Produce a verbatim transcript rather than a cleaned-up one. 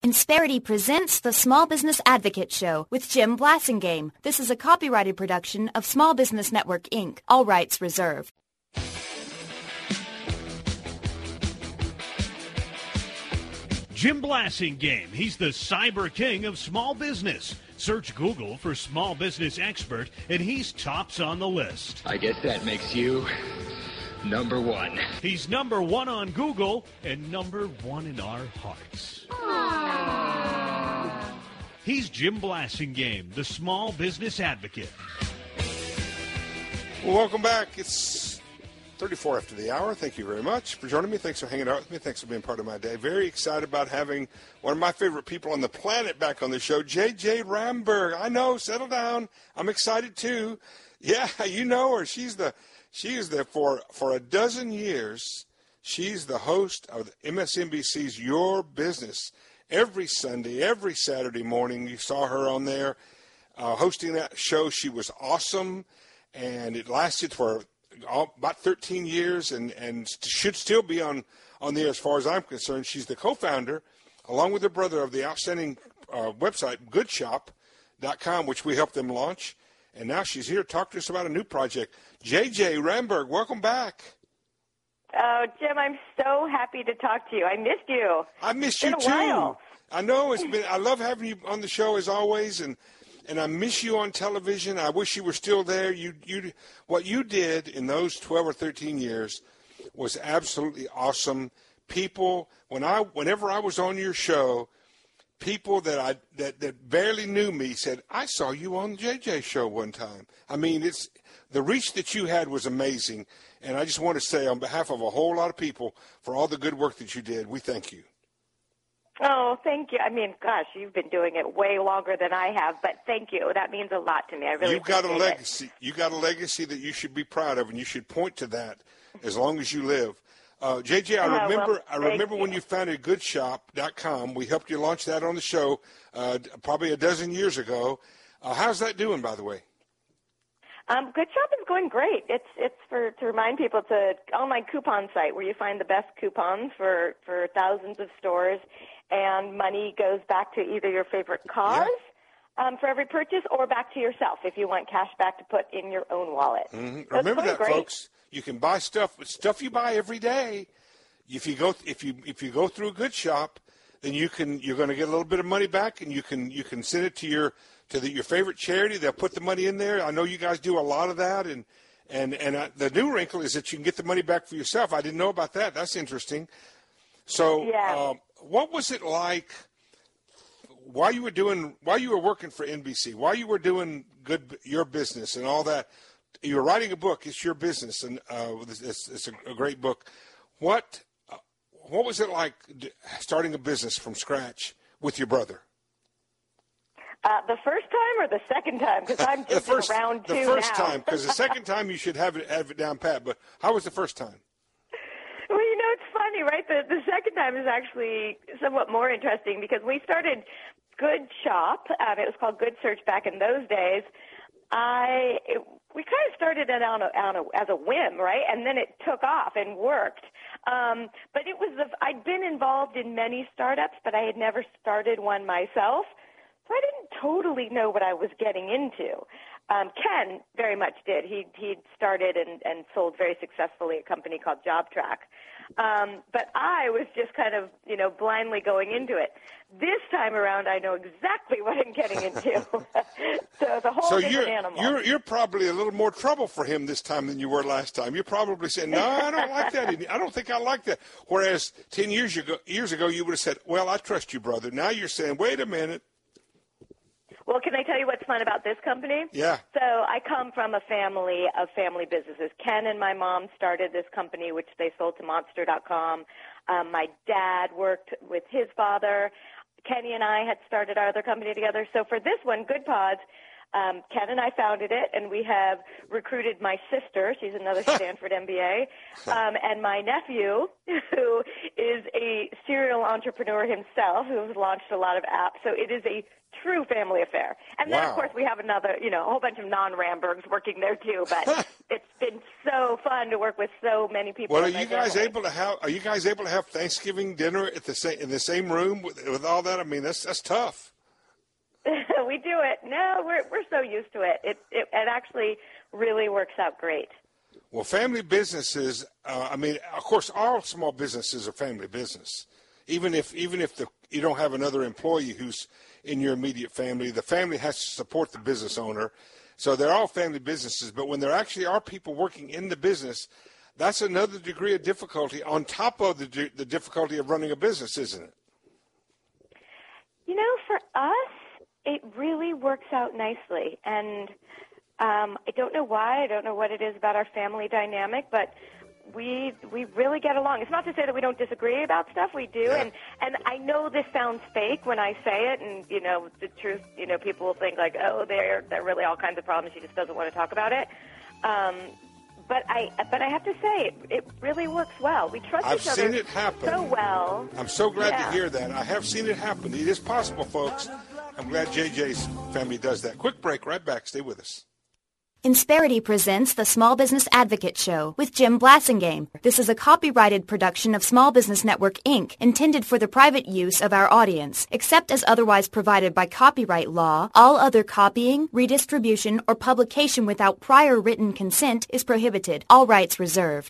Insperity presents the Small Business Advocate Show with Jim Blasingame. This is a copyrighted production of Small Business Network, Incorporated. All rights reserved. Jim Blasingame. He's the cyber king of small business. Search Google for small business expert, and he's tops on the list. I guess that makes you number one. He's number one on Google and number one in our hearts. Aww. He's Jim Blasingame, the small business advocate. Well, welcome back. It's thirty-four after the hour. Thank you very much for joining me. Thanks for hanging out with me. Thanks for being part of my day. Very excited about having one of my favorite people on the planet back on the show, J J Ramberg. I know, settle down. I'm excited too. Yeah, you know her. She's the she is the for for a dozen years. She's the host of M S N B C's Your Business. Every Sunday, every Saturday morning, you saw her on there uh, hosting that show. She was awesome, and it lasted for all, about thirteen years and, and should still be on, on the air as far as I'm concerned. She's the co-founder, along with her brother, of the outstanding uh, website, good shop dot com, which we helped them launch. And now she's here to talk to us about a new project. J J Ramberg, welcome back. Oh, Jim, I'm so happy to talk to you. I missed you. I missed you too. While. I know it's been. I love having you on the show as always, and and I miss you on television. I wish you were still there. You you what you did in those twelve or thirteen years was absolutely awesome. People, when I whenever I was on your show, people that I that, that barely knew me said, "I saw you on the J J show one time." I mean, it's the reach that you had was amazing. And I just want to say, on behalf of a whole lot of people, for all the good work that you did, we thank you. Oh, thank you. I mean, gosh, you've been doing it way longer than I have, but thank you. That means a lot to me. I really You've got a legacy. It. You got a legacy that you should be proud of, and you should point to that as long as you live. Uh, J J, I oh, remember. Well, I remember you. when you founded good shop dot com. We helped you launch that on the show uh, probably a dozen years ago. Uh, how's that doing, by the way? Um, Good Shop is going great. It's it's for to remind people, it's an online coupon site where you find the best coupons for, for thousands of stores, and money goes back to either your favorite cause yeah. um, for every purchase, or back to yourself if you want cash back to put in your own wallet. Mm-hmm. So Remember that, great. folks. You can buy stuff stuff you buy every day. If you go if you if you go through a Good Shop, then you can you're going to get a little bit of money back, and you can you can send it to your to the, your favorite charity. They'll put the money in there. I know you guys do a lot of that, and and and uh, the new wrinkle is that you can get the money back for yourself. I didn't know about that. That's interesting. So, yeah. uh, what was it like while you were doing while you were working for N B C, while you were doing good your business and all that? You were writing a book. It's Your Business, and uh, it's, it's a, a great book. What uh, what was it like starting a business from scratch with your brother? Uh, the first time or the second time? Because I'm just first, around two now. The first time, because the second time you should have it, have it down pat. But how was the first time? Well, you know, it's funny, right? The, the second time is actually somewhat more interesting because we started Good Shop. Um, it was called Good Search back in those days. I it, we kind of started it on a, on a, as a whim, right? And then it took off and worked. Um, but it was the, I'd been involved in many startups, but I had never started one myself. So I didn't totally know what I was getting into. Um, Ken very much did. He he'd started and, and sold very successfully a company called JobTrack. Um, but I was just kind of, you know, blindly going into it. This time around, I know exactly what I'm getting into. So it's a whole so different you're, animal. You're, you're probably a little more trouble for him this time than you were last time. You're probably saying, no, I don't like that. I don't think I like that. Whereas ten years ago, years ago, you would have said, well, I trust you, brother. Now you're saying, wait a minute. Well, can I tell you what's fun about this company? Yeah. So I come from a family of family businesses. Ken and my mom started this company, which they sold to Monster dot com. Um, my dad worked with his father. Kenny and I had started our other company together. So for this one, Good Pods, Um, Ken and I founded it, and we have recruited my sister. She's another Stanford M B A, um, and my nephew, who is a serial entrepreneur himself, who has launched a lot of apps. So it is a true family affair. And then, Wow. of course, we have another, you know, a whole bunch of non-Rambergs working there, too. But it's been so fun to work with so many people. Well, are in my you guys family. able to have? Are you guys able to have Thanksgiving dinner at the same in the same room with, with all that? I mean, that's that's tough. We do it. No, we're we're so used to it. It it, it actually really works out great. Well, family businesses. Uh, I mean, of course, all small businesses are family business. Even if even if the you don't have another employee who's in your immediate family, the family has to support the business owner. So they're all family businesses. But when there actually are people working in the business, that's another degree of difficulty on top of the the difficulty of running a business, isn't it? You know, for us, it really works out nicely. And um, I don't know why. I don't know what it is about our family dynamic, but we we really get along. It's not to say that we don't disagree about stuff. We do. Yeah. And, and I know this sounds fake when I say it. And, you know, the truth, you know, people will think like, oh, there there are really all kinds of problems. She just doesn't want to talk about it. Um, but I but I have to say, it, it really works well. We trust I've each other seen it happen. so well. I'm so glad Yeah. to hear that. I have seen it happen. It is possible, folks. I'm glad J J's family does that. Quick break, right back. Stay with us. Insperity presents the Small Business Advocate Show with Jim Blassingame. This is a copyrighted production of Small Business Network, Incorporated, intended for the private use of our audience. Except as otherwise provided by copyright law, all other copying, redistribution, or publication without prior written consent is prohibited. All rights reserved.